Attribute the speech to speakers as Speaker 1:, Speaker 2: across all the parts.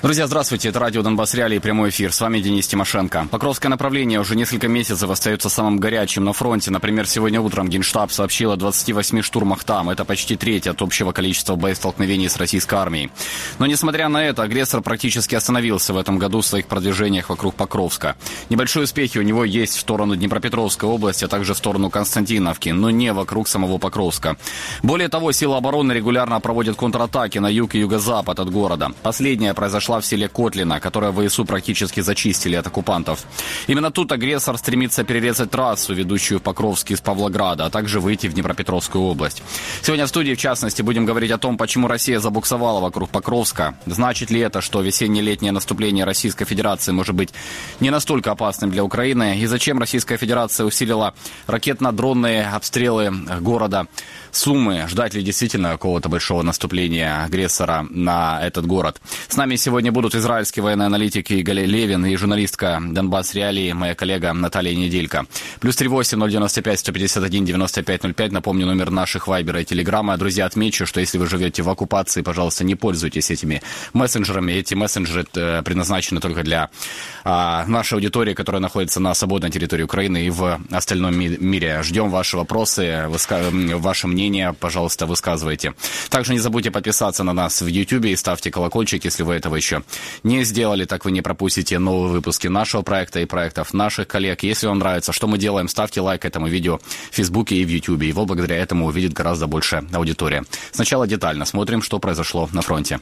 Speaker 1: Друзья, здравствуйте. Это радио «Донбасс Реалии», прямой эфир. С вами Денис Тимошенко. Покровское направление уже несколько месяцев остается самым горячим на фронте. Например, сегодня утром Генштаб сообщил о 28 штурмах там. Это почти треть от общего количества боестолкновений с российской армией. Но, несмотря на это, агрессор практически остановился в этом году в своих продвижениях вокруг Покровска. Небольшие успехи у него есть в сторону Днепропетровской области, а также в сторону Константиновки, но не вокруг самого Покровска. Более того, силы обороны регулярно проводят контратаки на юг и юго-запад от города. Последняя произошла в селе Котлино, которое ВСУ практически зачистили от оккупантов. Именно тут агрессор стремится перерезать трассу, ведущую в Покровск из Павлограда, а также выйти в Днепропетровскую область. Сегодня в студии, в частности, будем говорить о том, почему Россия забуксовала вокруг Покровска. Значит ли это, что весенне-летнее наступление Российской Федерации может быть не настолько опасным для Украины? И зачем Российская Федерация усилила ракетно-дронные обстрелы города Сумы? Ждать ли действительно какого-то большого наступления агрессора на этот город? С нами сегодня будут израильский военный аналитик Игорь Левин и журналистка «Донбасс Реалии», моя коллега Наталья Неделько. +38 095 151 95 05. Напомню, номер наших вайбера и телеграмма. Друзья, отмечу, что если вы живете в оккупации, пожалуйста, не пользуйтесь этими мессенджерами. Эти мессенджеры предназначены только для нашей аудитории, которая находится на свободной территории Украины и в остальном мире. Ждем ваши вопросы, ваше мнение, пожалуйста, высказывайте. Также не забудьте подписаться на нас в YouTube и ставьте колокольчик, если вы этого еще не сделали, так вы не пропустите новые выпуски нашего проекта и проектов наших коллег. Если вам нравится, что мы делаем, ставьте лайк этому видео в Фейсбуке и в Ютубе. Его благодаря этому увидит гораздо больше аудитория. Сначала детально смотрим, что произошло на фронте.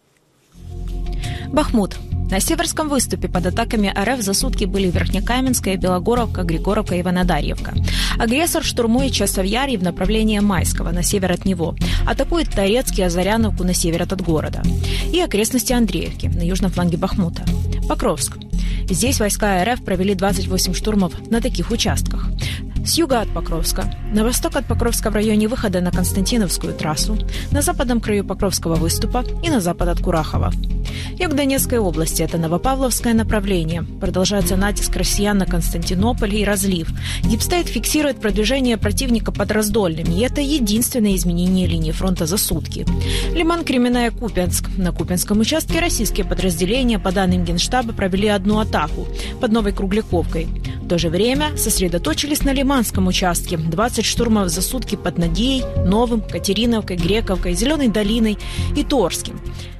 Speaker 2: Бахмут. На Северском выступе под атаками РФ за сутки были Верхнекаменская, Белогоровка, Григоровка и Иванодарьевка. Агрессор штурмует Часовьяр в направлении Майского, на север от него. Атакует Торецк и Озаряновку на север от города. И окрестности Андреевки, на южном фланге Бахмута. Покровск. Здесь войска РФ провели 28 штурмов на таких участках. С юга от Покровска, на восток от Покровска в районе выхода на Константиновскую трассу, на западном краю Покровского выступа и на запад от Курахова. Юг Донецкой области – это Новопавловское направление. Продолжается натиск россиян на Константинополь и Разлив. Дипстейт фиксирует продвижение противника под Раздольным, и это единственное изменение линии фронта за сутки. Лиман, Кременная, Купянск. На Купянском участке российские подразделения, по данным Генштаба, провели одну атаку под Новой Кругляковкой. В то же время сосредоточились на Лиманском участке. 20 штурмов за сутки под Надеей, Новым, Катериновкой, Грековкой, Зеленой долиной и Торским.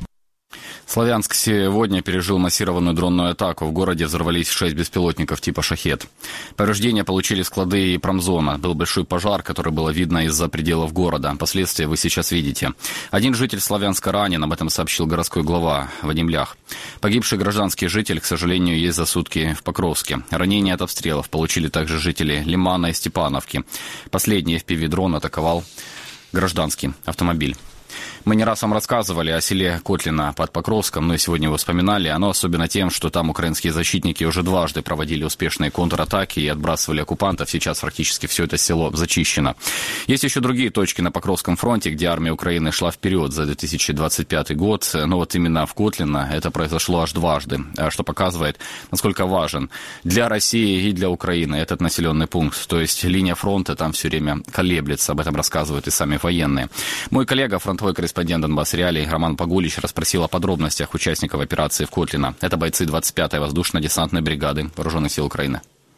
Speaker 1: Славянск сегодня пережил массированную дронную атаку. В городе взорвались 6 беспилотников типа «Шахед». Повреждения получили склады и промзона. Был большой пожар, который было видно из-за пределов города. Последствия вы сейчас видите. Один житель Славянска ранен, об этом сообщил городской глава Вадим Лях. Погибший гражданский житель, к сожалению, есть за сутки в Покровске. Ранения от обстрелов получили также жители Лимана и Степановки. Последний FPV-дрон атаковал гражданский автомобиль. Мы не раз вам рассказывали о селе Котлино под Покровском, но и сегодня его вспоминали. Оно особенно тем, что там украинские защитники уже дважды проводили успешные контратаки и отбрасывали оккупантов. Сейчас практически все это село зачищено. Есть еще другие точки на Покровском фронте, где армия Украины шла вперед за 2025 год. Но вот именно в Котлино это произошло аж дважды, что показывает, насколько важен для России и для Украины этот населенный пункт. То есть линия фронта там все время колеблется. Об этом рассказывают и сами военные. Мой коллега, фронтовой корреспондент «Донбасс Реалии» Роман Погулич расспросил о подробностях участников операции в Котлино. Это бойцы 25-й воздушно-десантной бригады Вооруженных сил Украины.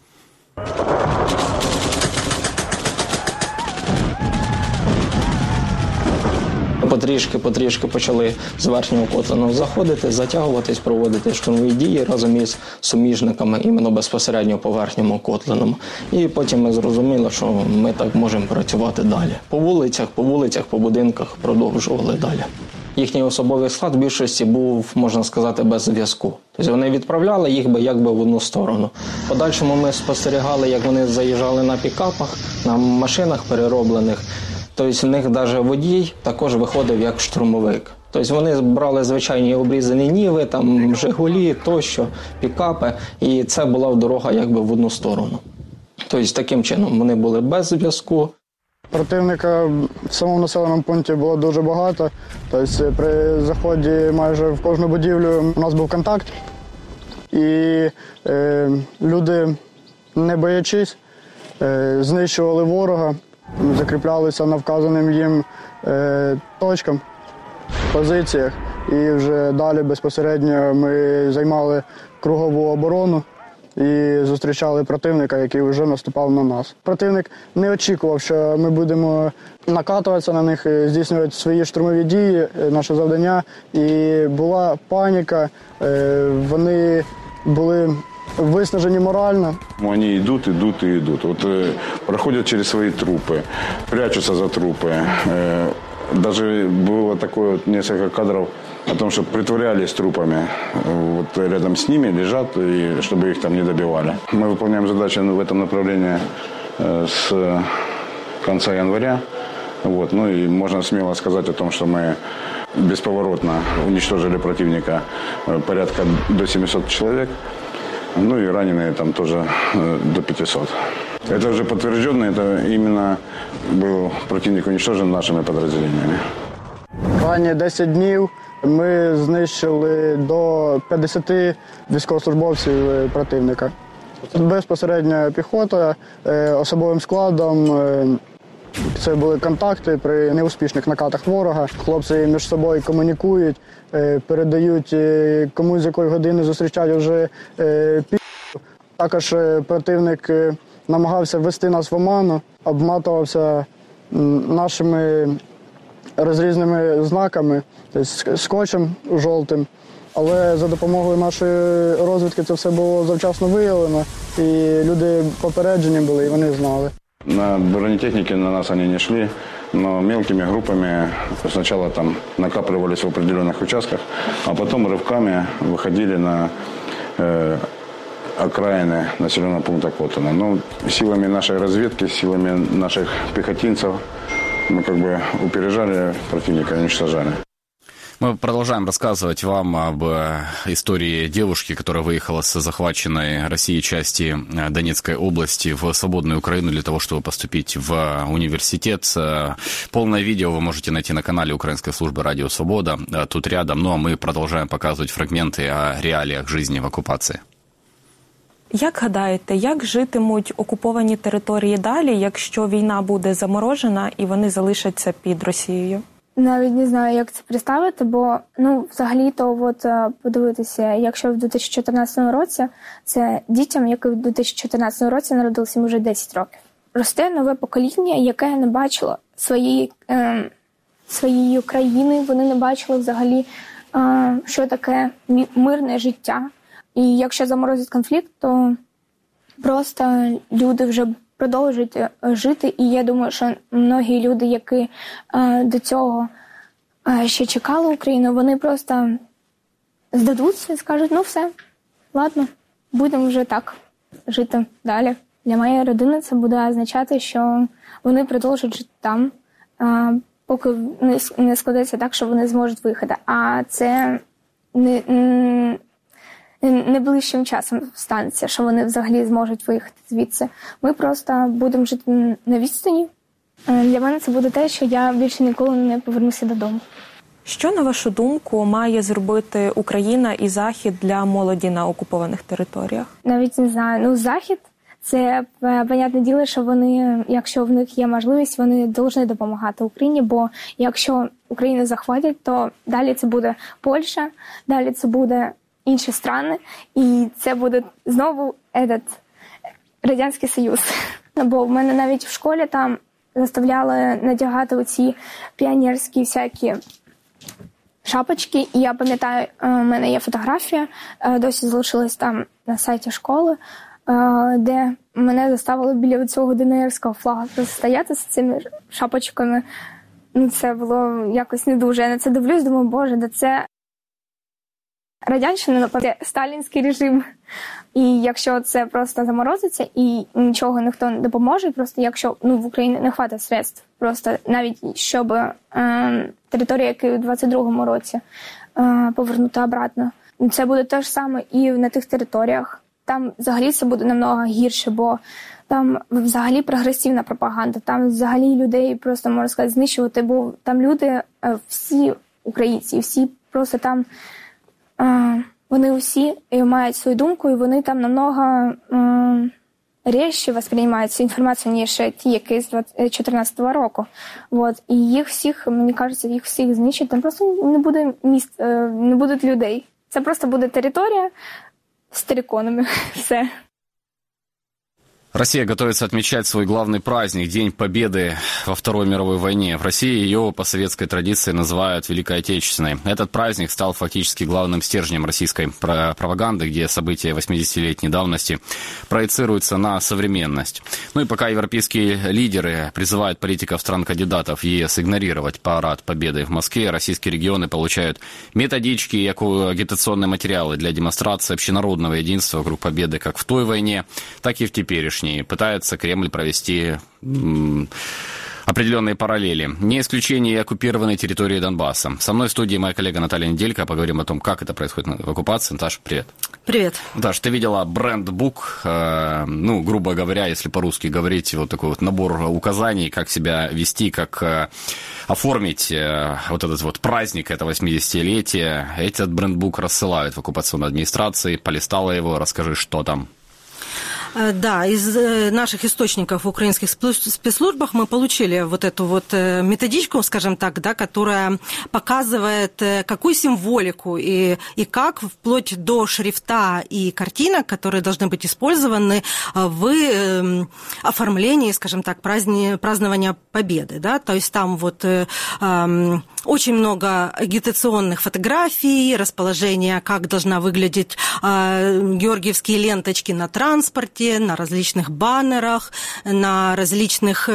Speaker 3: Потрішки почали з верхнього Котлиного заходити, затягуватись, проводити штурмові дії разом із суміжниками іменно безпосередньо по верхньому Котлиному. І потім ми зрозуміли, що ми так можемо працювати далі. По вулицях, по будинках продовжували далі. Їхній особовий склад в більшості був, можна сказати, без зв'язку. Тобто вони відправляли їх якби в одну сторону. В подальшому ми спостерігали, як вони заїжджали на пікапах, на машинах перероблених. Тобто в них навіть водій також виходив як штурмовик. Тобто вони брали звичайні обрізані ніви, там «Жигулі», тощо, пікапи, і це була дорога якби в одну сторону. Тобто таким чином вони були без зв'язку.
Speaker 4: Противника в самому населеному пункті було дуже багато. Тобто при заході майже в кожну будівлю у нас був контакт. І люди, не боячись, знищували ворога, закріплялися на вказаним їм точкам, позиціях і вже далі безпосередньо ми займали кругову оборону і зустрічали противника, який вже наступав на нас. Противник не очікував, що ми будемо накатуватися на них, здійснювати свої штурмові дії, наше завдання. І була паніка, вони були виснажені морально.
Speaker 5: Вони йдуть. Вот проходят через свои трупы, прячутся за трупы. Даже было такое вот несколько кадров о том, что притворялись трупами. Вот рядом с ними лежат, и чтобы их там не добивали. Мы выполняем задачи в этом направлении с конца января. Вот. Ну и можно смело сказать о том, что мы бесповоротно уничтожили противника порядка до 700 человек. Ну и раненые там тоже до 500. Это уже подтвержденно, это именно был противник уничтожен нашими подразделениями.
Speaker 4: Ранні 10 днів ми знищили до 50 військовослужбовців противника. Безпосередньо піхота, особовим складом. Це були контакти при неуспішних накатах ворога. Хлопці між собою комунікують, передають, кому з якої години зустрічають вже пі***. Також противник намагався ввести нас в оману, обматувався нашими розрізними знаками, тобто скотчем жовтим. Але за допомогою нашої розвідки це все було завчасно виявлено, і люди попереджені були, і вони знали.
Speaker 5: На бронетехнике на нас они не шли, но мелкими группами сначала там накапливались в определенных участках, а потом рывками выходили на окраины населенного пункта Котлина. Но силами нашей разведки, силами наших пехотинцев мы как бы упережали противника и уничтожали.
Speaker 1: Мы продолжаем рассказывать вам об истории девушки, которая выехала с захваченной Россией части Донецкой области в свободную Украину для того, чтобы поступить в университет. Полное видео вы можете найти на канале Украинской службы «Радио Свобода», тут рядом. Ну а мы продолжаем показывать фрагменты о реалиях жизни в оккупации.
Speaker 6: Як гадаєте, як житимуть окуповані території далі, якщо війна буде заморожена і вони залишаться під Росією?
Speaker 7: Навіть не знаю, як це представити, бо, взагалі-то, подивитися, якщо в 2014 році, це дітям, які в 2014 році народилися вже 10 років. Росте нове покоління, яке не бачило своєї країни, вони не бачили взагалі, що таке мирне життя. І якщо заморозить конфлікт, то просто люди вже продовжують жити. І я думаю, що многі люди, які до цього ще чекали Україну, вони просто здадуться і скажуть, все, ладно, будемо вже так жити далі. Для моєї родини це буде означати, що вони продовжують жити там, поки не складеться так, що вони зможуть виїхати. А це не ближчим часом станеться, що вони взагалі зможуть виїхати звідси. Ми просто будемо жити на відстані. Для мене це буде те, що я більше ніколи не повернуся додому.
Speaker 6: Що, на вашу думку, має зробити Україна і Захід для молоді на окупованих територіях?
Speaker 7: Навіть не знаю. Захід – це, понятне діло, що вони, якщо в них є можливість, вони повинні допомагати Україні, бо якщо Україну захватять, то далі це буде Польща, далі це буде інші країни, і це буде знову Радянський Союз. Бо в мене навіть в школі там заставляли надягати оці піонерські всякі шапочки, і я пам'ятаю, у мене є фотографія, досі залишилась там на сайті школи, де мене заставили біля цього ДНРського флага стояти з цими шапочками. Це було якось не дуже. Я на це дивлюсь, думаю, боже, да це радянщина, напевне, сталінський режим. І якщо це просто заморозиться і нічого ніхто не допоможе, просто якщо в Україні не хватить средств, просто навіть щоб територію, яку у 22-му році повернути обратно, це буде те ж саме і на тих територіях. Там взагалі це буде намного гірше, бо там взагалі прогресивна пропаганда, там взагалі людей просто, можна сказати, знищувати, бо там люди, всі українці, всі просто там, вони усі мають свою думку, і вони там намного резче восприймають цю інформацію, ніж ті, які з 2014 року. От. І їх всіх, мені кажеться, їх всіх знищать, там просто не буде міст, не будуть людей. Це просто буде територія з териконами. Все.
Speaker 1: Россия готовится отмечать свой главный праздник – День Победы во Второй мировой войне. В России ее по советской традиции называют Великой Отечественной. Этот праздник стал фактически главным стержнем российской пропаганды, где события 80-летней давности проецируются на современность. Ну и пока европейские лидеры призывают политиков стран-кандидатов ЕС игнорировать парад Победы в Москве, российские регионы получают методички и агитационные материалы для демонстрации общенародного единства вокруг победы как в той войне, так и в теперешней. Пытается Кремль провести определенные параллели. Не исключение и оккупированной территории Донбасса. Со мной в студии моя коллега Наталья Неделько. Поговорим о том, как это происходит в оккупации. Наташа, привет.
Speaker 8: Привет.
Speaker 1: Наташа, ты видела брендбук, ну, грубо говоря, если по-русски говорить, вот такой вот набор указаний, как себя вести, как оформить вот этот вот праздник, это 80-летие. Этот брендбук рассылают в оккупационной администрации. Полистала его, расскажи, что там.
Speaker 8: Да, из наших источников в украинских спецслужбах мы получили вот эту вот методичку, скажем так, да, которая показывает, какую символику и как, вплоть до шрифта и картинок, которые должны быть использованы в оформлении, скажем так, празднования Победы. Да? То есть там вот очень много агитационных фотографий, расположения, как должна выглядеть георгиевские ленточки на транспорте, на различных баннерах, на различных,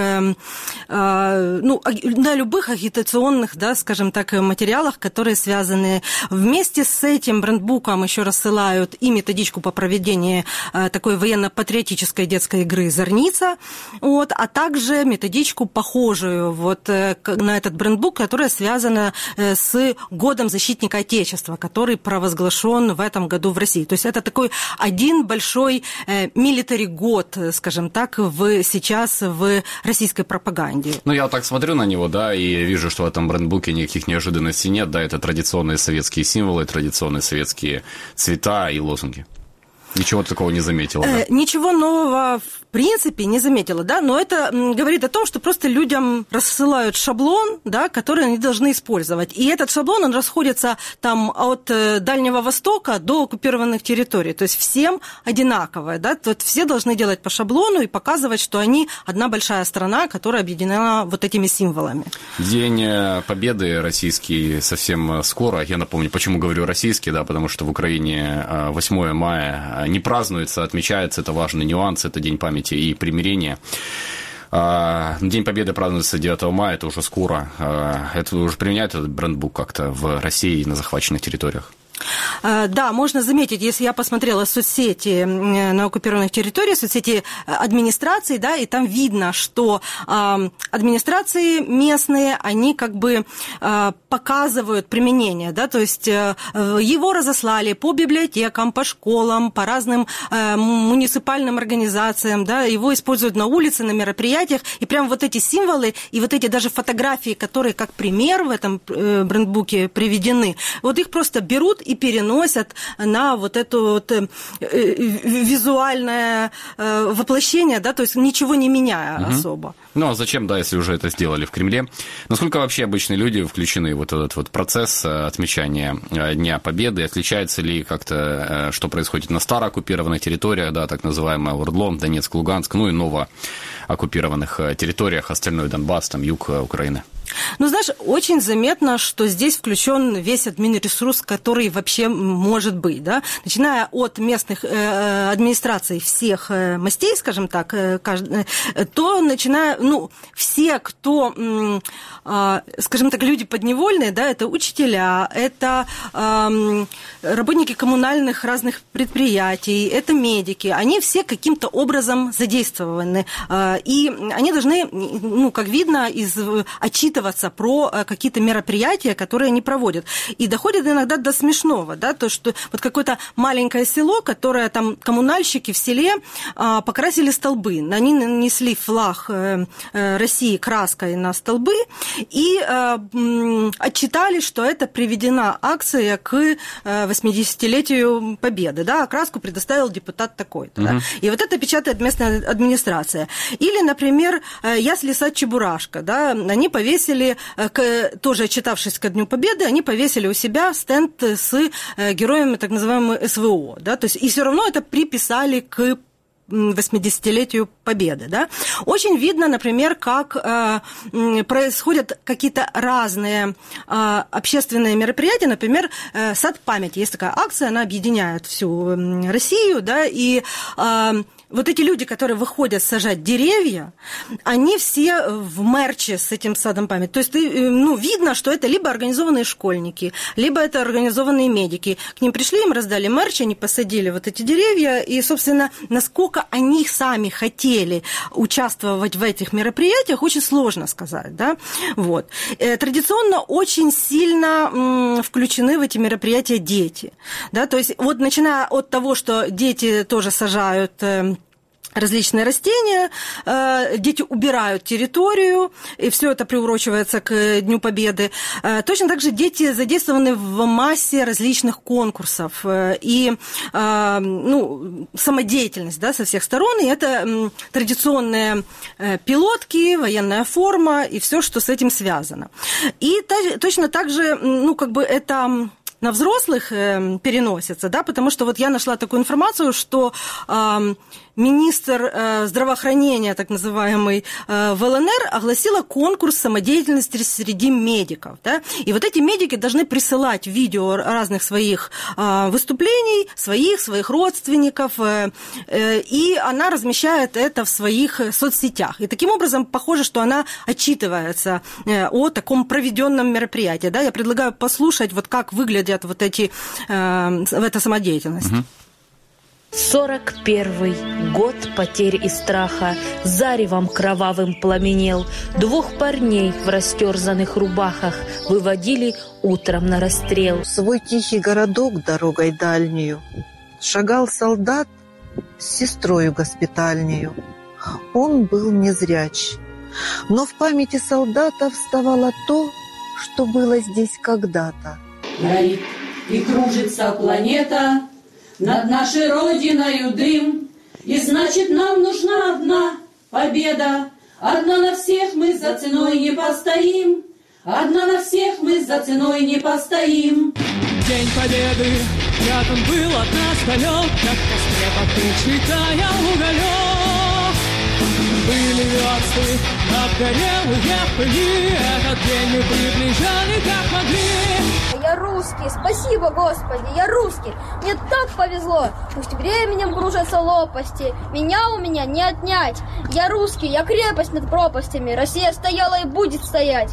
Speaker 8: ну, на любых агитационных, да, скажем так, материалах, которые связаны. Вместе с этим брендбуком еще рассылают и методичку по проведению такой военно-патриотической детской игры «Зорница», вот, а также методичку, похожую вот на этот брендбук, которая связана с Годом защитника Отечества, который провозглашен в этом году в России. То есть это такой один большой милитари-год, скажем так, сейчас в российской пропаганде.
Speaker 1: Ну, я вот так смотрю на него, да, и вижу, что в этом брендбуке никаких неожиданностей нет, да, это традиционные советские символы, традиционные советские цвета и лозунги. Ничего такого не заметила, да?
Speaker 8: Ничего нового в принципе не заметила, да, но это говорит о том, что просто людям рассылают шаблон, да, который они должны использовать. И этот шаблон, он расходится там от Дальнего Востока до оккупированных территорий. То есть всем одинаковое, да, тут все должны делать по шаблону и показывать, что они одна большая страна, которая объединена вот этими символами.
Speaker 1: День Победы российский совсем скоро. Я напомню, почему говорю российский, да, потому что в Украине 8 мая не празднуется, отмечается, это важный нюанс, это День памяти и примирения. День Победы празднуется 9 мая, это уже скоро. Это уже применяют этот брендбук как-то в России и на захваченных территориях?
Speaker 8: Да, можно заметить, если я посмотрела соцсети на оккупированных территориях, соцсети администрации, да, и там видно, что администрации местные, они как бы показывают применение, да, то есть его разослали по библиотекам, по школам, по разным муниципальным организациям, да, его используют на улице, на мероприятиях, и прям вот эти символы и вот эти даже фотографии, которые как пример в этом брендбуке приведены, вот их просто берут и переносят на вот это вот визуальное воплощение, да, то есть ничего не меняя особо.
Speaker 1: Ну, а зачем, да, если уже это сделали в Кремле? Насколько вообще обычные люди включены в вот этот вот процесс отмечания Дня Победы? Отличается ли как-то, что происходит на старооккупированных территориях, да, так называемая Ордло, Донецк, Луганск, ну и новооккупированных территориях, остальной Донбасс, там, юг Украины?
Speaker 8: Ну, знаешь, очень заметно, что здесь включен весь админресурс, который вообще может быть, да, начиная от местных администраций всех мастей, скажем так, то начиная, ну, все, кто, скажем так, люди подневольные, да, это учителя, это работники коммунальных разных предприятий, это медики, они все каким-то образом задействованы, и они должны, ну, как видно из отчитывания отчитываться про какие-то мероприятия, которые они проводят. И доходит иногда до смешного, да, то, что вот какое-то маленькое село, которое там коммунальщики в селе покрасили столбы. Они нанесли флаг России краской на столбы и отчитали, что это приведена акция к 80-летию Победы, да, окраску предоставил депутат такой-то. Да? И вот это печатает местная администрация. Или, например, ясли-сад Чебурашка, да, они повесили, тоже отчитавшись ко Дню Победы, они повесили у себя стенд с героями так называемого СВО, да, то есть и все равно это приписали к 80-летию Победы. Да? Очень видно, например, как происходят какие-то разные общественные мероприятия. Например, «Сад памяти». Есть такая акция, она объединяет всю Россию, да, и вот эти люди, которые выходят сажать деревья, они все в мерче с этим садом памяти. То есть видно, что это либо организованные школьники, либо это организованные медики. К ним пришли, им раздали мерч, они посадили вот эти деревья, и, собственно, насколько они сами хотели участвовать в этих мероприятиях, очень сложно сказать. Да? Вот. Традиционно очень сильно включены в эти мероприятия дети. Да? То есть вот начиная от того, что дети тоже сажают различные растения, дети убирают территорию, и все это приурочивается к Дню Победы. Точно так же дети задействованы в массе различных конкурсов и самодеятельность, да, со всех сторон, и это традиционные пилотки, военная форма и все, что с этим связано. И точно так же, это на взрослых переносится, да, потому что вот я нашла такую информацию, что министр здравоохранения, так называемый, в ЛНР огласила конкурс самодеятельности среди медиков. Да? И вот эти медики должны присылать видео разных своих выступлений, своих родственников, и она размещает это в своих соцсетях. И таким образом похоже, что она отчитывается о таком проведенном мероприятии. Да? Я предлагаю послушать, вот как выглядят вот эта самодеятельность.
Speaker 9: 41 год потерь и страха заревом кровавым пламенел. 2 парней в растерзанных рубахах выводили утром на расстрел.
Speaker 10: В свой тихий городок дорогой дальнюю шагал солдат с сестрою госпитальнею. Он был незряч, но в памяти солдата вставало то, что было здесь когда-то.
Speaker 11: Горит и кружится планета, над нашей Родиною дым, и значит нам нужна одна победа. Одна на всех мы за ценой не постоим, одна на всех мы за ценой не постоим.
Speaker 12: День Победы, рядом был от нас далек, как в костре потухший таял уголек. Были версты, обгорелые пыли, этот день мы приближали как могли.
Speaker 13: Я русский, спасибо, Господи, я русский. Мне так повезло. Пусть временем кружатся лопасти, меня у меня не отнять. Я русский, я крепость над пропастями. Россия стояла и будет стоять.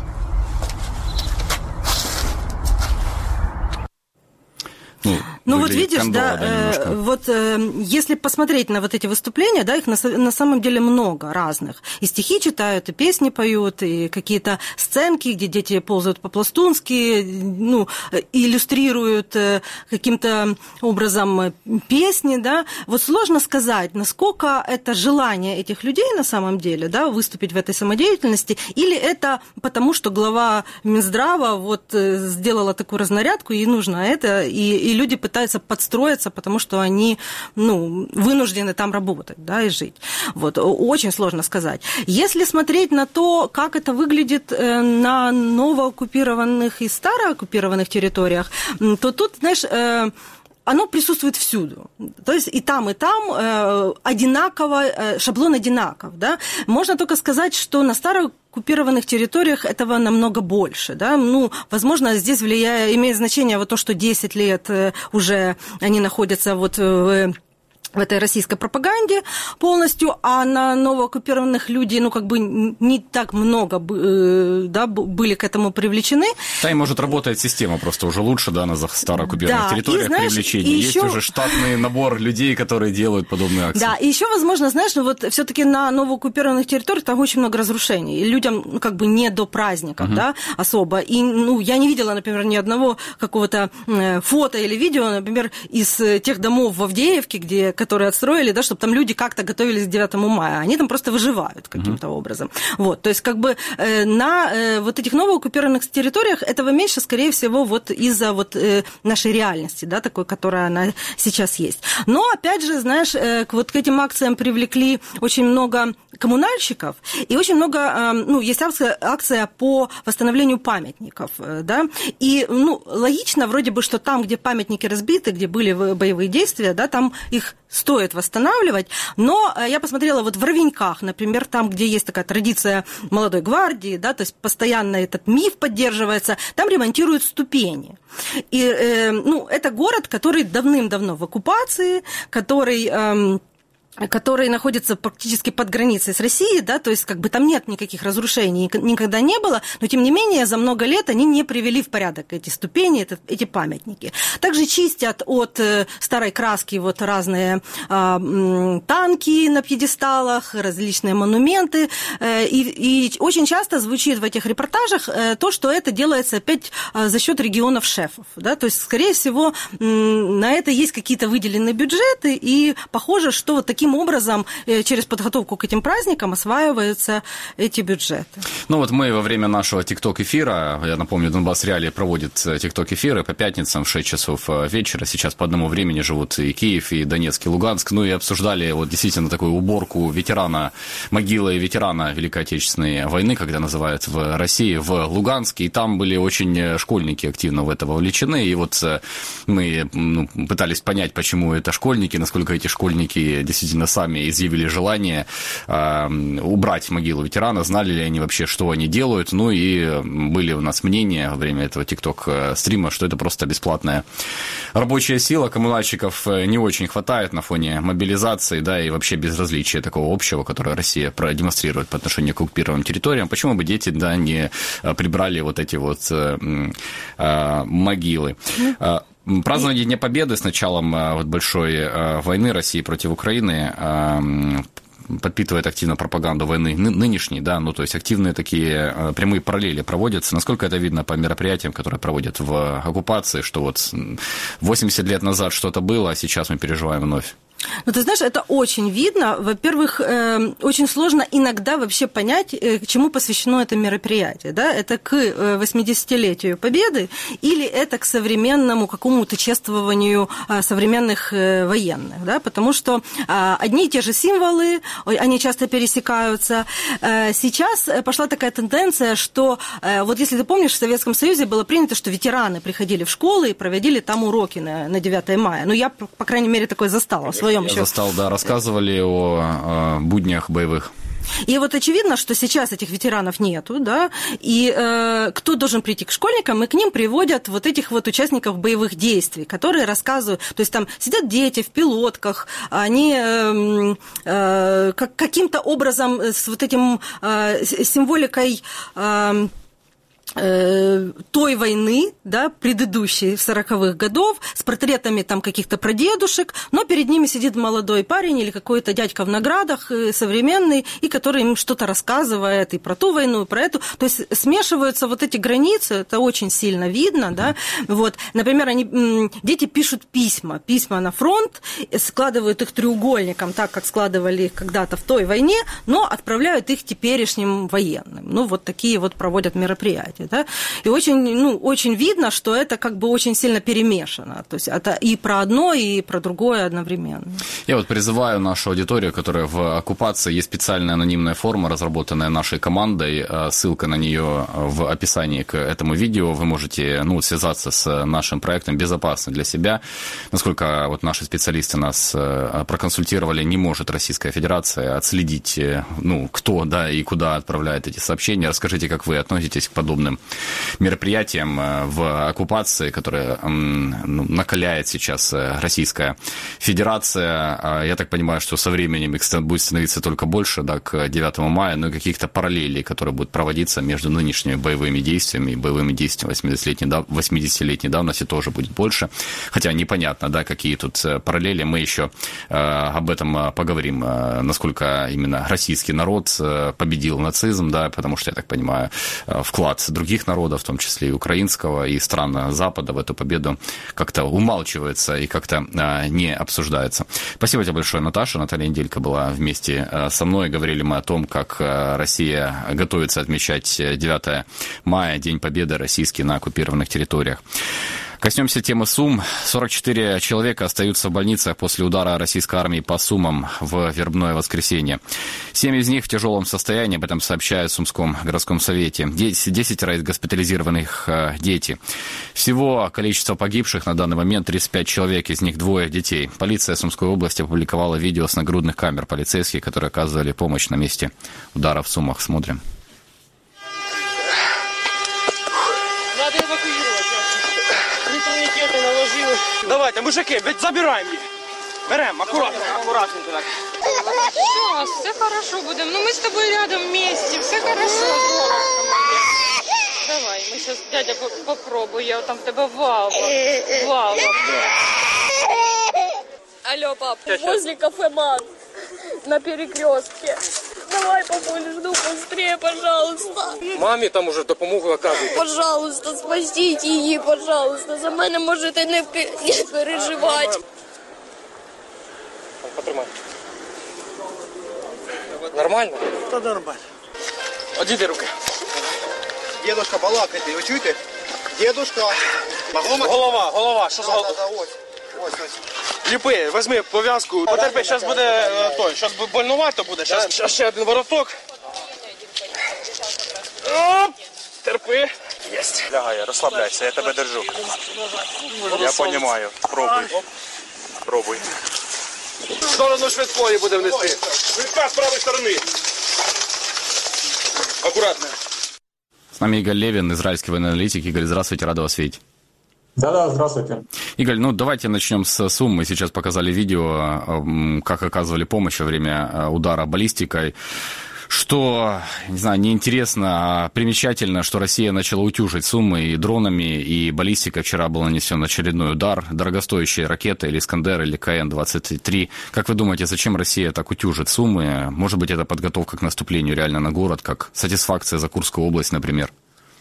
Speaker 8: Ну вот видишь, да, вот если посмотреть на вот эти выступления, да, их на самом деле много разных. И стихи читают, и песни поют, и какие-то сценки, где дети ползают по-пластунски, иллюстрируют каким-то образом песни, да. Вот сложно сказать, насколько это желание этих людей на самом деле, да, выступить в этой самодеятельности, или это потому, что глава Минздрава вот сделала такую разнарядку, и нужно это, и люди пытаются подстроиться, потому что они вынуждены там работать, да, и жить. Вот. Очень сложно сказать. Если смотреть на то, как это выглядит на новооккупированных и старооккупированных территориях, то тут, знаешь, оно присутствует всюду. То есть и там одинаково, шаблон одинаков. Да? Можно только сказать, что на старооккупированных территориях этого намного больше. Да? Возможно, здесь имеет значение вот то, что 10 лет уже они находятся вот в в этой российской пропаганде полностью, а на новооккупированных людей, ну, как бы не так много, да, были к этому привлечены.
Speaker 1: Да, и, может, работает система просто уже лучше, да, на старооккупированных территориях, и, знаешь, привлечения. Есть еще... уже штатный набор людей, которые делают подобные акции.
Speaker 8: Да, и еще, возможно, знаешь, ну, вот все-таки на новооккупированных территориях там очень много разрушений, и людям, ну, как бы не до праздников, да, особо. И, ну, я не видела, например, ни одного какого-то фото или видео, например, из тех домов в Авдеевке, которые отстроили, да, чтобы там люди как-то готовились к 9 мая. Они там просто выживают каким-то образом. Вот, то есть как бы на вот этих новооккупированных территориях этого меньше, скорее всего, вот из-за вот нашей реальности, да, такой, которая она сейчас есть. Но, опять же, знаешь, вот к этим акциям привлекли очень много коммунальщиков, и очень много, ну, есть акция по восстановлению памятников, да, и, ну, логично вроде бы, что там, где памятники разбиты, где были боевые действия, да, там их стоит восстанавливать, но я посмотрела вот в Ровеньках, например, там, где есть такая традиция молодой гвардии, да, то есть постоянно этот миф поддерживается, там ремонтируют ступени. И, ну, это город, который давным-давно в оккупации, который находится практически под границей с Россией, да, то есть как бы там нет никаких разрушений, никогда не было, но тем не менее за много лет они не привели в порядок эти ступени, эти памятники. Также чистят от старой краски вот разные танки на пьедесталах, различные монументы, и очень часто звучит в этих репортажах то, что это делается опять за счет регионов-шефов, да, то есть, скорее всего, на это есть какие-то выделенные бюджеты, и похоже, что вот таким образом через подготовку к этим праздникам осваиваются эти бюджеты.
Speaker 1: Ну вот мы во время нашего ТикТок-эфира, я напомню, Донбасс Реалии проводит ТикТок-эфиры по пятницам в 6 часов вечера, сейчас по одному времени живут и Киев, и Донецк, и Луганск, ну и обсуждали вот действительно такую уборку ветерана, могилы ветерана Великой Отечественной войны, когда называют в России, в Луганске, и там были очень школьники активно в это вовлечены, и вот мы пытались понять, почему это школьники, насколько эти школьники действительно сами изъявили желание убрать могилу ветерана, знали ли они вообще, что они делают, ну и были у нас мнения во время этого ТикТок-стрима, что это просто бесплатная рабочая сила, коммунальщиков не очень хватает на фоне мобилизации, да, и вообще безразличия такого общего, которое Россия продемонстрирует по отношению к оккупированным территориям, почему бы дети, да, не прибрали вот эти вот могилы. Празднование Дня Победы с началом вот большой войны России против Украины подпитывает активно пропаганду войны нынешней, да, ну, то есть активные такие прямые параллели проводятся. Насколько это видно по мероприятиям, которые проводят в оккупации, что вот 80 лет назад что-то было, а сейчас мы переживаем вновь?
Speaker 8: Ну, ты знаешь, это очень видно. Во-первых, очень сложно иногда вообще понять, к чему посвящено это мероприятие. Да? Это к 80-летию Победы или это к современному какому-то чествованию современных военных. Да? Потому что одни и те же символы, они часто пересекаются. Сейчас пошла такая тенденция, что вот если ты помнишь, в Советском Союзе было принято, что ветераны приходили в школы и проводили там уроки на 9 мая. Ну, я, по крайней мере, такое застала. Я
Speaker 1: застал, да, рассказывали о буднях боевых.
Speaker 8: И вот очевидно, что сейчас этих ветеранов нету, да, и кто должен прийти к школьникам, и к ним приводят вот этих вот участников боевых действий, которые рассказывают, то есть там сидят дети в пилотках, они каким-то образом с вот этим символикой той войны, да, предыдущей, 40-х годов, с портретами там каких-то прадедушек, но перед ними сидит молодой парень или какой-то дядька в наградах современный, и который им что-то рассказывает и про ту войну, и про эту. То есть смешиваются вот эти границы, это очень сильно видно, да. Вот. Например, дети пишут письма на фронт, складывают их треугольником, так как складывали их когда-то в той войне, но отправляют их теперешним военным. Ну, вот такие вот проводят мероприятия. Да? И очень видно, что это как бы очень сильно перемешано. То есть это и про одно, и про другое одновременно.
Speaker 1: Я вот призываю нашу аудиторию, которая в оккупации, есть специальная анонимная форма, разработанная нашей командой, ссылка на нее в описании к этому видео. Вы можете связаться с нашим проектом «Безопасно для себя». Насколько вот наши специалисты нас проконсультировали, не может Российская Федерация отследить, кто, да, и куда отправляет эти сообщения. Расскажите, как вы относитесь к подобным огромным мероприятием в оккупации, которое накаляет сейчас Российская Федерация. Я так понимаю, что со временем их будет становиться только больше, да, к 9 мая, но и каких-то параллелей, которые будут проводиться между нынешними боевыми действиями и боевыми действиями 80-летней давности тоже будет больше. Хотя непонятно, да, какие тут параллели. Мы еще об этом поговорим, насколько именно российский народ победил нацизм, да, потому что, я так понимаю, вклад других народов, в том числе и украинского, и стран Запада в эту победу как-то умалчивается и как-то не обсуждается. Спасибо тебе большое, Наташа. Наталья Неделько была вместе со мной. Говорили мы о том, как Россия готовится отмечать 9 мая, День Победы российский на оккупированных территориях. Коснемся темы Сум. 44 человека остаются в больницах после удара российской армии по Сумам в Вербное воскресенье. 7 из них в тяжелом состоянии, об этом сообщают в Сумском городском совете. 10 из госпитализированных дети. Всего количество погибших на данный момент 35 человек, из них 2 детей. Полиция Сумской области опубликовала видео с нагрудных камер полицейских, которые оказывали помощь на месте удара в Сумах. Смотрим.
Speaker 14: Давайте, мужики, забираємо їх. Беремо, акуратненько так.
Speaker 15: Сейчас, все хорошо будем. Ну мы с тобой рядом вместе, все хорошо. Давай, мы сейчас, дядя, попробуй, я там тебе валва.
Speaker 13: Алло, пап, возле кафе «Ман» на перекрестке. Давай, папуль, жду быстрее, пожалуйста.
Speaker 14: Мамі там уже допомогу оказують.
Speaker 13: Пожалуйста, спасіть її, пожалуйста. За мене можете не переживати.
Speaker 14: Потримай. Нормально?
Speaker 16: Та нормально.
Speaker 14: Одійди руки.
Speaker 16: Дедушка, балакайте, ви чуєте? Дедушка.
Speaker 14: Голова, що з головою?
Speaker 16: Ось.
Speaker 14: Ліпи, візьми пов'язку. Потерпи, зараз буде той, зараз больнувато буде. Зараз ще один вороток. Оп! Терпи. Єсть.
Speaker 17: Лягай, розслабляйся, я тебе держу. Я розумію. Пробуй.
Speaker 14: В сторону швидкої будемо нести. Швидка з правої сторони. Акуратно.
Speaker 1: С нами Игорь Левин, израильский военный аналитик. Игорь, здравствуйте, рада вас видеть.
Speaker 18: Да, здравствуйте.
Speaker 1: Игорь, давайте начнем с Сум. Мы сейчас показали видео, как оказывали помощь во время удара баллистикой. Что, не знаю, неинтересно, а примечательно, что Россия начала утюжить Сумы и дронами, и баллистикой. Вчера был нанесен очередной удар, дорогостоящие ракеты, или «Искандер», или КН-23. Как вы думаете, зачем Россия так утюжит Сумы? Может быть, это подготовка к наступлению реально на город, как сатисфакция за Курскую область, например?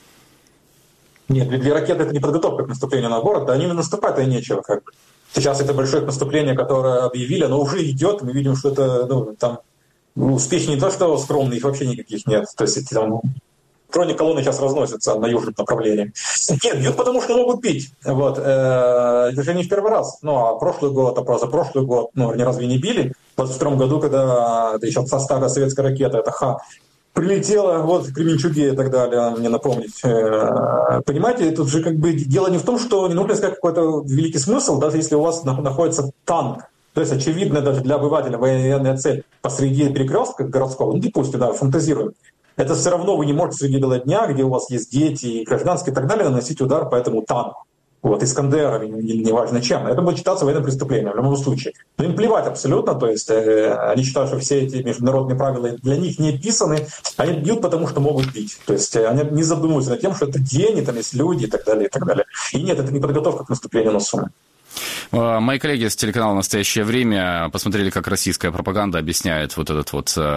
Speaker 18: Нет, для ракеты это не подготовка к наступлению на город, да они наступать-то и нечего. Как бы. Сейчас это большое наступление, которое объявили, оно уже идет, мы видим, что это, там, успехи не то, что скромные, их вообще никаких нет. То есть эти там бронеколонны сейчас разносятся на южном направлении. Нет, бьют, потому что могут бить. Вот. Это же не в первый раз. А прошлый год, позапрошлый год, они разве не били? В 22 году, когда это еще старая советская ракета, это Ха, прилетела, в Кременчуге и так далее, мне напомнить. Понимаете, тут же как бы дело не в том, что не нужно искать какой-то великий смысл, даже если у вас находится танк. То есть очевидно даже для обывателя военная цель посреди перекрестка городского, допустим, да, фантазируем. Это все равно вы не можете среди бела дня, где у вас есть дети и гражданские и так далее, наносить удар по этому танку. Искандером, неважно чем. Это будет считаться военным преступлением в любом случае. Но им плевать абсолютно, то есть они считают, что все эти международные правила для них не писаны, они бьют, потому что могут бить. То есть они не задумываются над тем, что это деньги, там есть люди и так далее, и так далее. И нет, это не подготовка к наступлению на Сумы.
Speaker 1: Мои коллеги с телеканала «Настоящее время» посмотрели, как российская пропаганда объясняет вот этот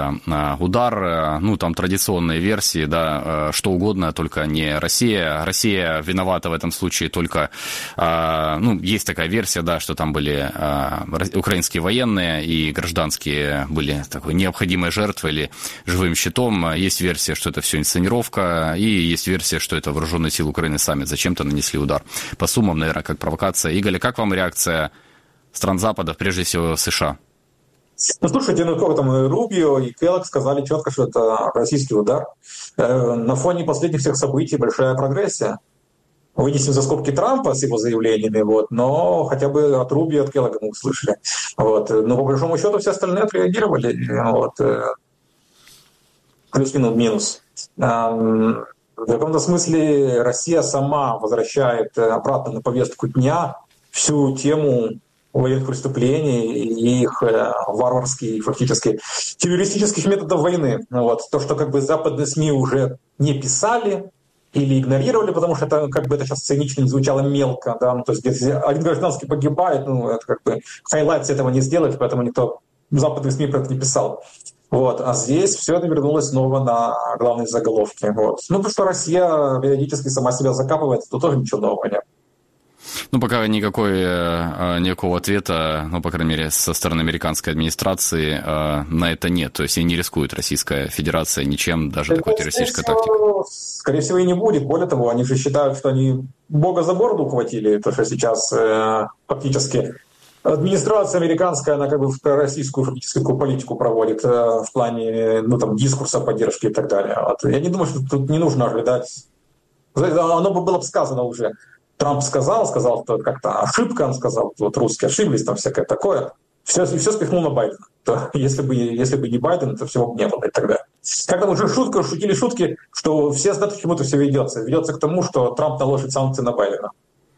Speaker 1: удар. Там традиционные версии, да, что угодно, только не Россия. Россия виновата в этом случае только... есть такая версия, да, что там были украинские военные и гражданские были такой необходимой жертвой или живым щитом. Есть версия, что это все инсценировка, и есть версия, что это вооруженные силы Украины сами зачем-то нанесли удар по Сумам, наверное, как провокация. Игорь, как вам реакция стран Запада, прежде всего США?
Speaker 18: Слушайте, Рубио и Келлог сказали четко, что это российский удар. На фоне последних всех событий большая прогрессия. Вынесем за скобки Трампа с его заявлениями, но хотя бы от Рубио, от Келлога мы услышали. Но по большому счету все остальные отреагировали. Плюс-минус. В каком-то смысле Россия сама возвращает обратно на повестку дня всю тему военных преступлений и их варварских, фактически террористических методов войны. Вот. То, что как бы западные СМИ уже не писали или игнорировали, потому что это, как бы это сейчас цинично не звучало, мелко. Да? Ну, то есть если один гражданский погибает, это как бы хайлайт этого не сделать, поэтому никто западных СМИ про это не писал. Вот. А здесь все это вернулось снова на главные заголовки. Вот. Ну, потому что Россия периодически сама себя закапывает, то тоже ничего нового нет.
Speaker 1: Ну, пока никакого ответа, ну, по крайней мере, со стороны американской администрации на это нет. То есть и не рискует Российская Федерация ничем, даже такой террористической тактикой.
Speaker 18: Скорее всего, и не будет. Более того, они же считают, что они Бога за бороду ухватили. То, что сейчас фактически администрация американская, она как бы пророссийскую фактическую политику проводит в плане дискурса, поддержки и так далее. Вот. Я не думаю, что тут не нужно ожидать. Оно было бы сказано уже. Трамп сказал, что как-то ошибка, он сказал, вот русские ошиблись, там всякое такое. Все спихнул на Байдена. То, если бы не Байден, то всего бы не было и так далее. Как там уже шутили шутки, что все знают, к чему это все ведется. Ведется к тому, что Трамп наложит санкции на Байдена.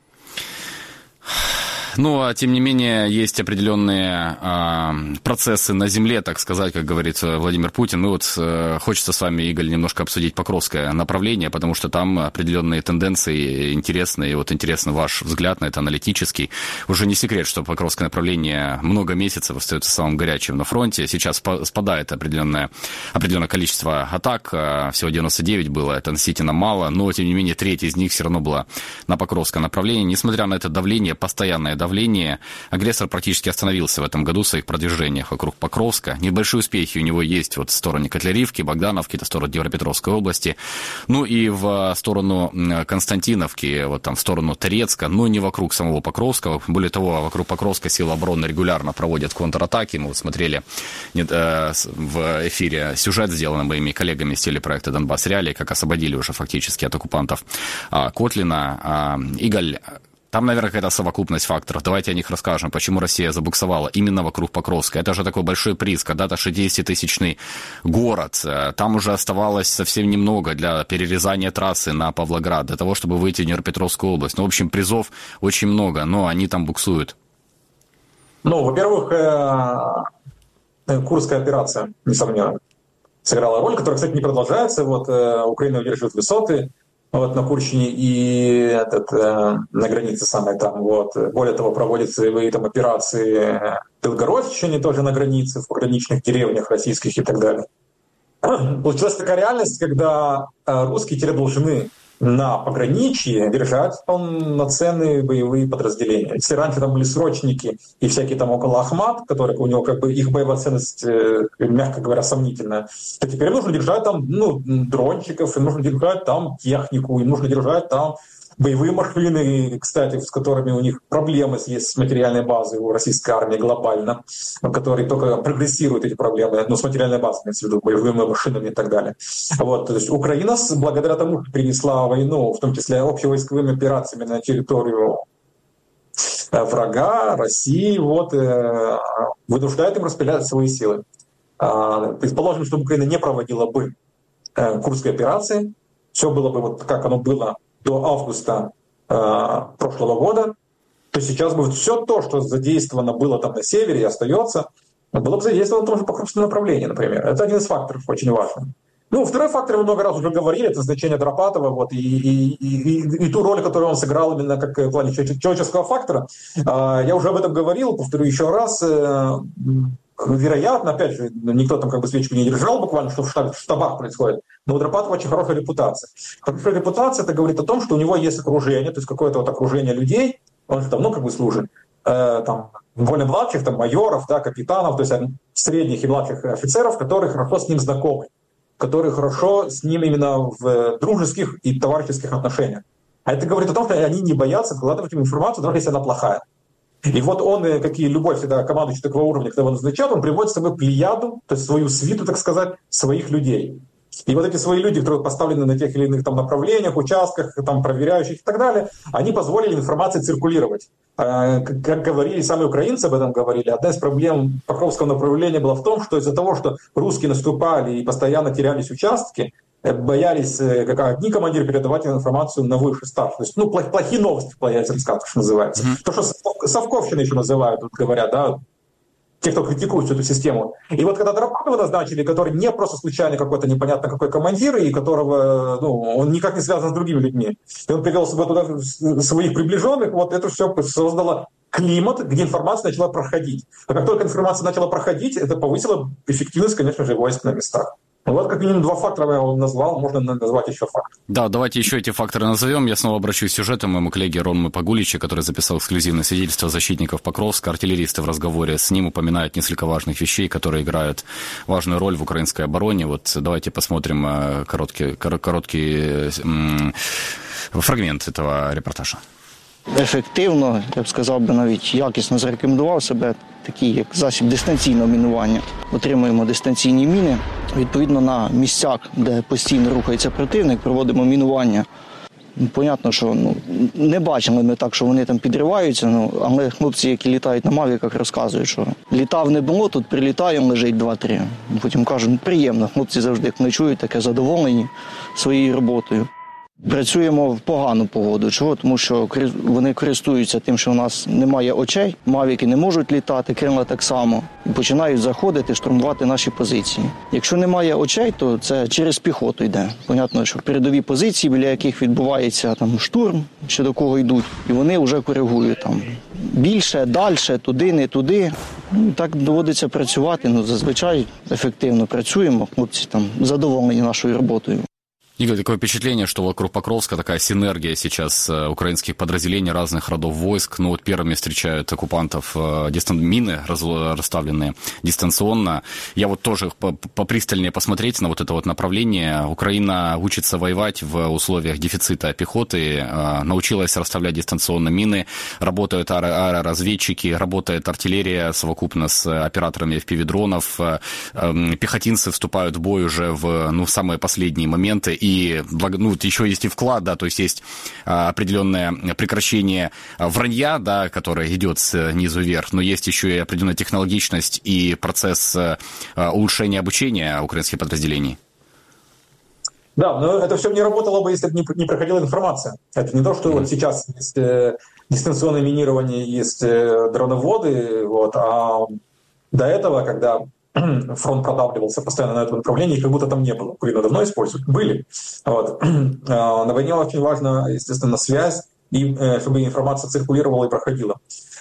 Speaker 1: Ну, а тем не менее, есть определенные процессы на земле, так сказать, как говорит Владимир Путин. Ну вот хочется с вами, Игорь, немножко обсудить Покровское направление, потому что там определенные тенденции интересные. И вот интересно ваш взгляд на это аналитический. Уже не секрет, что Покровское направление много месяцев остается самым горячим на фронте. Сейчас спадает определенное количество атак. Всего 99 было, это относительно мало. Но, тем не менее, треть из них все равно была на Покровское направление. Несмотря на это давление, постоянное давление, агрессор практически остановился в этом году в своих продвижениях вокруг Покровска. Небольшие успехи у него есть вот в стороне Котляривки, Богдановки, это в сторону Днепропетровской области, ну и в сторону Константиновки, вот там в сторону Торецка, но не вокруг самого Покровского. Более того, вокруг Покровска силы обороны регулярно проводят контратаки. Мы вот смотрели в эфире сюжет, сделанный моими коллегами из телепроекта «Донбасс Реалии», как освободили уже фактически от оккупантов Котлина. Игорь, там, наверное, какая-то совокупность факторов. Давайте о них расскажем. Почему Россия забуксовала именно вокруг Покровска. Это же такой большой приз. Когда-то 60-тысячный город. Там уже оставалось совсем немного для перерезания трассы на Павлоград, для того, чтобы выйти в Днепропетровскую область. Ну, в общем, призов очень много, но они там буксуют.
Speaker 18: Ну, во-первых, Курская операция, несомненно, сыграла роль, которая, кстати, не продолжается. Вот Украина удерживает высоты вот на Курщине и на границе самой там. Вот. Более того, проводятся там операции Белгородчине, тоже на границе, в пограничных деревнях российских и так далее. Получилась такая реальность, когда русские теперь должны на пограничье держать полноценные боевые подразделения. Если раньше там были срочники и всякие там около Ахмат, которые у него как бы их боевая ценность, мягко говоря, сомнительная, то теперь нужно держать там дрончиков, им нужно держать там технику, им нужно держать там боевые машины, кстати, с которыми у них проблемы есть с материальной базой у российской армии глобально, которые только прогрессируют эти проблемы, с материальной базой, имеется в виду, боевыми машинами и так далее. Вот, то есть Украина, благодаря тому, что принесла войну, в том числе общевойсковыми операциями на территорию врага, России, вот, вынуждает им распылять свои силы. Предположим, что Украина не проводила бы Курской операции, все было бы вот как оно было до августа прошлого года, то сейчас бы все то, что задействовано было там на севере и остается, было бы задействовано в том же Покровском направлении, например. Это один из факторов очень важный. Ну, второй фактор, мы много раз уже говорили, это значение Драпатова, вот, и ту роль, которую он сыграл именно как в плане человеческого фактора. Я уже об этом говорил, повторю еще раз. Вероятно, опять же, никто там как бы свечку не держал буквально, что в штабах происходит, но у Драпатова очень хорошая репутация. Хорошая репутация, это говорит о том, что у него есть окружение, то есть какое-то вот окружение людей, он же давно как бы служит, там, более младших, там, майоров, да, капитанов, то есть средних и младших офицеров, которые хорошо с ним знакомы, которые хорошо с ним именно в дружеских и товарищеских отношениях. А это говорит о том, что они не боятся вкладывать им информацию, даже если она плохая. И вот он, как и любой всегда командующий такого уровня, когда его назначают, он приводит с собой плеяду, то есть свою свиту, так сказать, своих людей. И вот эти свои люди, которые поставлены на тех или иных там направлениях, участках, там, проверяющих и так далее, они позволили информации циркулировать. Как говорили сами украинцы, об этом говорили, одна из проблем Покровского направления была в том, что из-за того, что русские наступали и постоянно терялись участки, боялись, как одни командиры, передавать информацию на выше старших. То есть, ну, плохие новости, что называется. То, что совковщина еще называют, тут говорят, да, те, кто критикует всю эту систему. И вот когда Драпанова назначили, который не просто случайно какой-то непонятно какой командир, и которого, ну, он никак не связан с другими людьми, и он привел с собой туда своих приближенных, вот это все создало климат, где информация начала проходить. А как только информация начала проходить, это повысило эффективность, конечно же, войск на местах. Вот как минимум 2 фактора я назвал, можно назвать еще фактор.
Speaker 1: Да, давайте еще эти факторы назовем. Я снова обращусь к сюжету моему коллеге Роману Погуличу, который записал эксклюзивное свидетельство защитников Покровска. Артиллеристы в разговоре с ним упоминают несколько важных вещей, которые играют важную роль в украинской обороне. Вот давайте посмотрим короткий фрагмент этого репортажа.
Speaker 19: Ефективно, я б сказав би, навіть якісно зарекомендував себе такий як засіб дистанційного мінування. Отримуємо дистанційні міни. Відповідно, на місцях, де постійно рухається противник, проводимо мінування. Понятно, що не бачили ми так, що вони там підриваються, але хлопці, які літають на мавіках, розказують, що літав не було, тут прилітаємо, лежить 2-3. Потім кажуть, приємно, хлопці завжди ночують, таке задоволені своєю роботою. Працюємо в погану погоду. Чого? Тому що вони користуються тим, що у нас немає очей, мавіки не можуть літати, крила так само. І починають заходити, штурмувати наші позиції. Якщо немає очей, то це через піхоту йде. Понятно, що передові позиції, біля яких відбувається там штурм, що до кого йдуть, і вони вже коригують там більше, далі, туди, не туди. Так доводиться працювати, зазвичай ефективно працюємо, хлопці там задоволені нашою роботою.
Speaker 1: Игорь, такое впечатление, что вокруг Покровска такая синергия сейчас украинских подразделений разных родов войск. Ну вот первыми встречают оккупантов мины, расставленные дистанционно. Я вот тоже попристальнее посмотреть на вот это вот направление. Украина учится воевать в условиях дефицита пехоты, научилась расставлять дистанционно мины, работают аэроразведчики, работает артиллерия совокупно с операторами FPV-дронов, пехотинцы вступают в бой уже в самые последние моменты. И еще есть и вклад, да, то есть есть определенное прекращение вранья, да, которое идет снизу вверх, но есть еще и определенная технологичность и процесс улучшения обучения украинских подразделений.
Speaker 18: Да, но это все не работало бы, если бы не проходила информация. Это не то, что вот сейчас есть дистанционное минирование, есть дроноводы, вот, а до этого, когда фронт продавливался постоянно на этом направлении, как будто там не было. Украина давно использует. Были. Вот. На войне очень важна, естественно, связь, и чтобы информация циркулировала и проходила.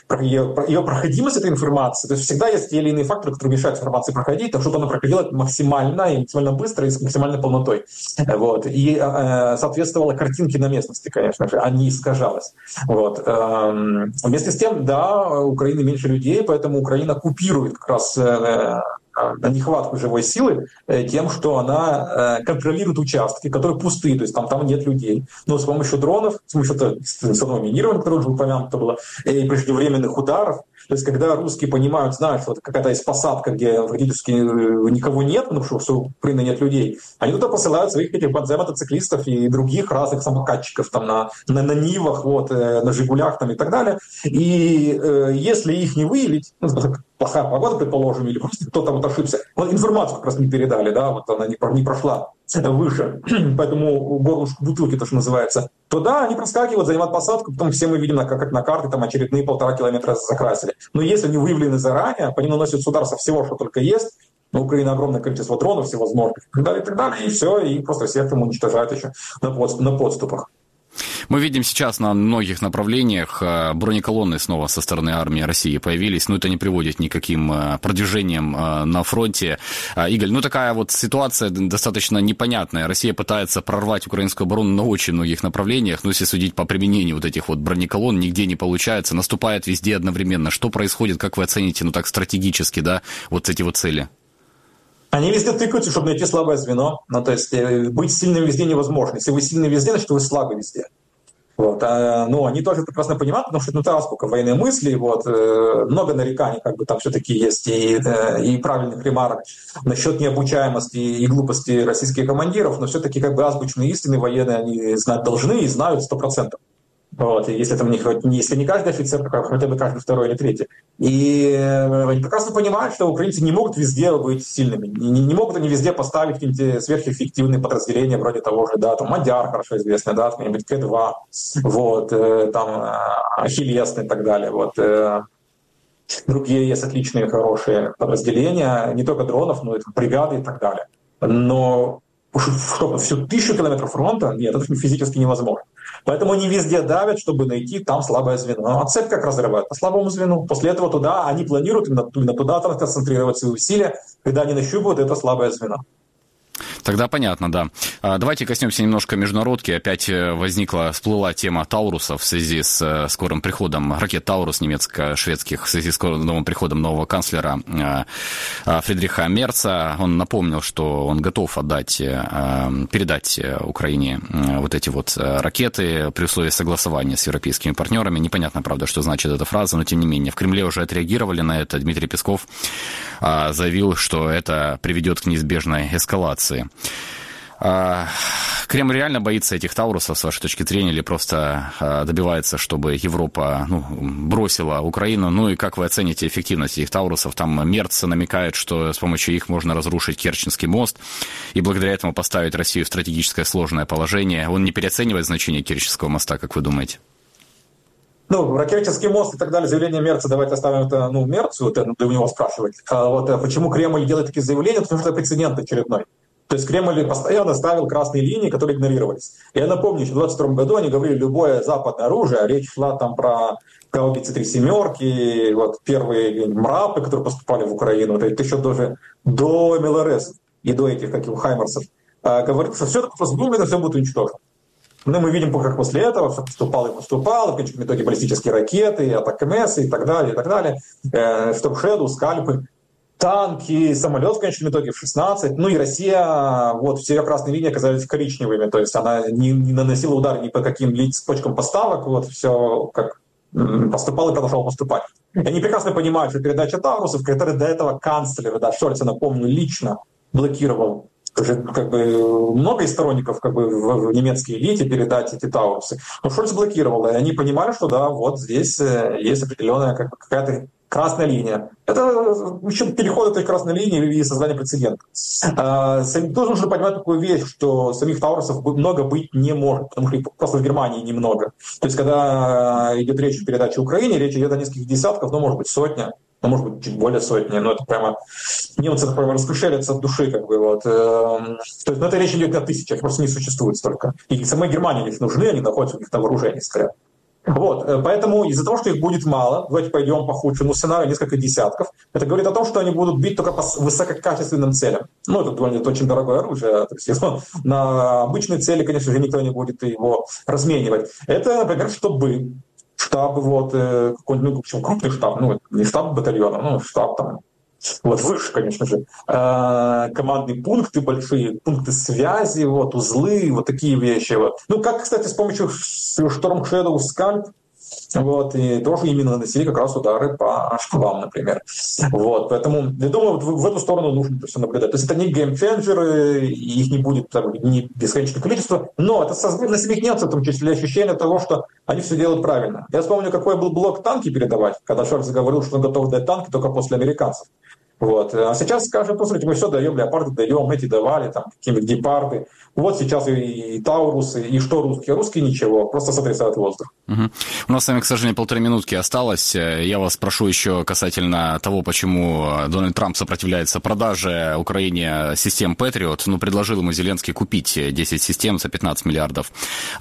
Speaker 18: Ее проходимость этой информации, то есть всегда есть те или иные факторы, которые мешают информации проходить, так чтобы она проходила максимально и максимально быстро и с максимальной полнотой. Вот. И соответствовала картинке на местности, конечно же, а не искажалась. Вот. Вместе с тем, да, у Украины меньше людей, поэтому Украина купирует как раз нехватку живой силы тем, что она контролирует участки, которые пустые, то есть там нет людей. Но с помощью дронов, с помощью дистанционного минирования, которое уже упомянуто было, и преждевременных ударов, то есть когда русские понимают, знают, что какая-то есть посадка, где практически никого нет, потому что у Украины нет людей, они туда посылают своих этих мотоциклистов и других разных самокатчиков там на Нивах, вот, на Жигулях там, и так далее. И если их не выявить, плохая погода, предположим, или просто кто-то вот ошибся, информацию как раз не передали, да, вот она не прошла выше, поэтому горлышко бутылки, то, что называется, то да, они проскакивают, занимают посадку, потом все мы видим, как на карте, там очередные 1,5 километра закрасили. Но если они выявлены заранее, по ним наносят удар со всего, что только есть, на Украине огромное количество дронов всевозможных, и так далее, и все, и просто всех там уничтожают еще на подступах.
Speaker 1: Мы видим сейчас на многих направлениях бронеколонны снова со стороны армии России появились, но это не приводит никаким продвижением на фронте. Игорь, такая вот ситуация достаточно непонятная. Россия пытается прорвать украинскую оборону на очень многих направлениях, но если судить по применению вот этих вот бронеколонн, нигде не получается, наступает везде одновременно. Что происходит, как вы оцените, так стратегически, да, вот эти вот цели?
Speaker 18: Они везде тыкаются, чтобы найти слабое звено. То есть быть сильным везде невозможно. Если вы сильны везде, значит вы слабы везде. Вот. Но они тоже прекрасно понимают, потому что это азбука военной мысли. Вот. Много нареканий там все-таки есть и правильных ремарок насчет необучаемости и глупости российских командиров, но все-таки азбучные истины военные они знать должны и знают 100%. Вот, и если там если не каждый офицер, то хотя бы каждый второй или третий. И они прекрасно понимают, что украинцы не могут везде быть сильными, не могут они везде поставить какие-нибудь сверхэффективные подразделения вроде того же, да, там Мадяр хорошо известный, да, какой-нибудь К2, вот, там Ахиллес и так далее, вот. Другие есть отличные, хорошие подразделения, не только дронов, но и бригады и так далее. Но чтобы всю 1000 километров фронта, нет, это физически невозможно. Поэтому они везде давят, чтобы найти там слабое звено. А цепь как разрывают? По слабому звену. После этого туда они планируют именно туда концентрировать свои усилия, когда они нащупывают это слабое звено.
Speaker 1: Тогда понятно, да. Давайте коснемся немножко международки. Опять всплыла тема Таурусов в связи с скорым приходом ракет Таурус немецко-шведских, в связи с новым приходом нового канцлера Фридриха Мерца. Он напомнил, что он готов передать Украине вот эти вот ракеты при условии согласования с европейскими партнерами. Непонятно, правда, что значит эта фраза, но тем не менее. В Кремле уже отреагировали на это. Дмитрий Песков заявил, что это приведет к неизбежной эскалации. Кремль реально боится этих Таурусов, с вашей точки зрения, или просто добивается, чтобы Европа бросила Украину? Ну и как вы оцените эффективность этих Таурусов? Там Мерц намекает, что с помощью их можно разрушить Керченский мост и благодаря этому поставить Россию в стратегическое сложное положение. Он не переоценивает значение Керченского моста, как вы думаете?
Speaker 18: Керченский мост и так далее, заявление Мерца, давайте оставим это Мерцу, это у него спрашивать. Почему Кремль делает такие заявления? Потому что это прецедент очередной. То есть Кремль постоянно ставил красные линии, которые игнорировались. Я напомню, что в 2022 году они говорили любое западное оружие, речь шла там про гаубицы 3 семерки, вот первые МРАПы, которые поступали в Украину, это еще даже до МЛРС и до этих Хаймерсов. Говорит, что все это просто думает, все будет уничтожено. Но мы видим, как после этого все поступало, в конечном итоге баллистические ракеты, атакмс и так далее, Штормшеду, скальпы. Танки, самолет в конечном итоге в 16. Ну и Россия, все ее красные линии оказались коричневыми. То есть она не наносила удар ни по каким цепочкам поставок. Все как поступало и продолжало поступать. И они прекрасно понимают, что передача Таурусов, который до этого канцлер, Шольц, напомню, лично блокировал. Уже много из сторонников в немецкой элите передать эти Таурусы. Но Шольц блокировал, и они понимали, что здесь есть определенная какая-то красная линия. Это еще переход этой красной линии и создание прецедента. Тоже нужно понимать такую вещь, что самих Таурусов много быть не может, потому что их просто в Германии немного. То есть, когда идет речь о передаче Украине, речь идет о нескольких десятков, может быть, сотня, может быть, чуть более сотни, но это прямо немцы раскошелятся от души, То есть, это речь идет о тысячах, просто не существует столько. И самой Германии их нужны, они находятся у них на вооружении, скорее. Поэтому из-за того, что их будет мало, давайте пойдем по худшему сценарию, несколько десятков, это говорит о том, что они будут бить только по высококачественным целям. Это очень дорогое оружие, то есть на обычные цели, конечно же, никто не будет его разменивать. Это, например, штабы, какой-нибудь крупный штаб, не штаб батальона, штаб там, выше, конечно же, командные пункты большие, пункты связи, узлы, такие вещи. Как, кстати, с помощью Storm Shadow Scalp, и тоже именно наносили как раз удары по штабам, например. Поэтому, я думаю, в эту сторону нужно все наблюдать. То есть это не геймченджеры, их не будет не бесконечное количество, но это создает на себе немцев, в том числе, ощущение того, что они все делают правильно. Я вспомню, какой был блок танки передавать, когда Шольц говорил, что он готов дать танки только после американцев. А сейчас скажут, смотрите, мы все даем, леопарды даем, эти давали, какие-нибудь гепарды. Сейчас и Таурусы, и что русские? Русские ничего, просто сотрясают воздух.
Speaker 1: Угу. У нас с вами, к сожалению, 1,5 минутки осталось. Я вас прошу еще касательно того, почему Дональд Трамп сопротивляется продаже Украине систем Patriot. Предложил ему Зеленский купить 10 систем за $15 миллиардов.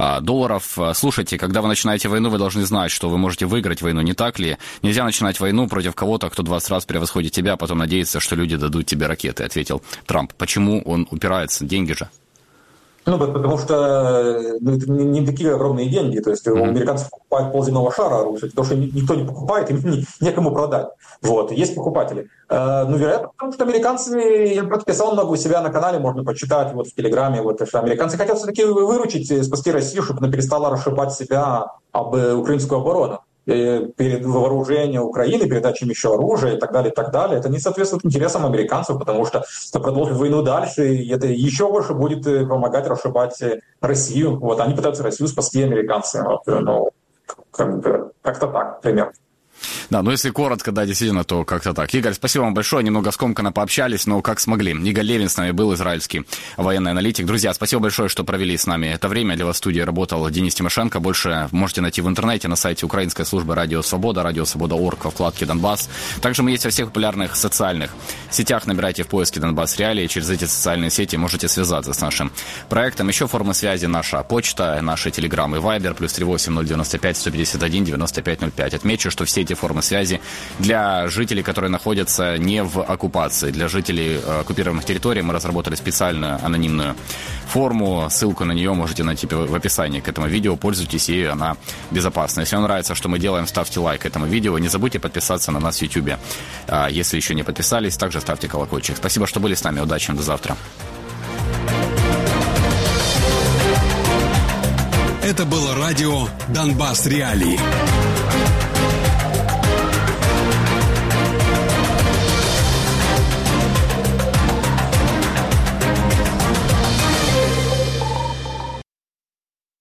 Speaker 1: Слушайте, когда вы начинаете войну, вы должны знать, что вы можете выиграть войну, не так ли? Нельзя начинать войну против кого-то, кто 20 раз превосходит тебя, а потом надеяться, что люди дадут тебе ракеты, ответил Трамп. Почему он упирается? Деньги же.
Speaker 18: Потому что это не такие огромные деньги. То есть у американцев покупают полземного шара оружия, потому что никто не покупает, им некому продать. Есть покупатели. Вероятно, потому что американцы, я писал много у себя на канале, можно почитать в Телеграме, что американцы хотят все-таки выручить, спасти Россию, чтобы она перестала расшибать себя об украинскую оборону. Перед вооружением Украины, передачей еще оружия и так далее, и так далее. Это не соответствует интересам американцев, потому что это продолжит войну дальше, и это еще больше будет помогать расшибать Россию. Они пытаются Россию спасти, американцы. Как-то так, примерно.
Speaker 1: Да, ну если коротко, да, действительно, то как-то так. Игорь, спасибо вам большое, немного скомканно пообщались, но как смогли. Игорь Левин с нами был, израильский военный аналитик. Друзья, спасибо большое, что провели с нами это время. Для вас в студии работал Денис Тимошенко. Больше можете найти в интернете на сайте Украинской службы Радио Свобода, радиосвобода.орг во вкладке «Донбасс». Также мы есть во всех популярных социальных сетях. Набирайте в поиске «Донбасс Реалии». Через эти социальные сети можете связаться с нашим проектом. Еще формы связи: наша почта, наши телеграм и вайбер, +38 095 151 95 05. Отмечу, что все эти формы связи для жителей, которые находятся не в оккупации. Для жителей оккупированных территорий мы разработали специальную анонимную форму. Ссылку на нее можете найти в описании к этому видео. Пользуйтесь, и она безопасна. Если вам нравится, что мы делаем, ставьте лайк этому видео. Не забудьте подписаться на нас в YouTube. Если еще не подписались, также ставьте колокольчик. Спасибо, что были с нами. Удачи, до завтра.
Speaker 20: Это было радио «Донбасс Реалии».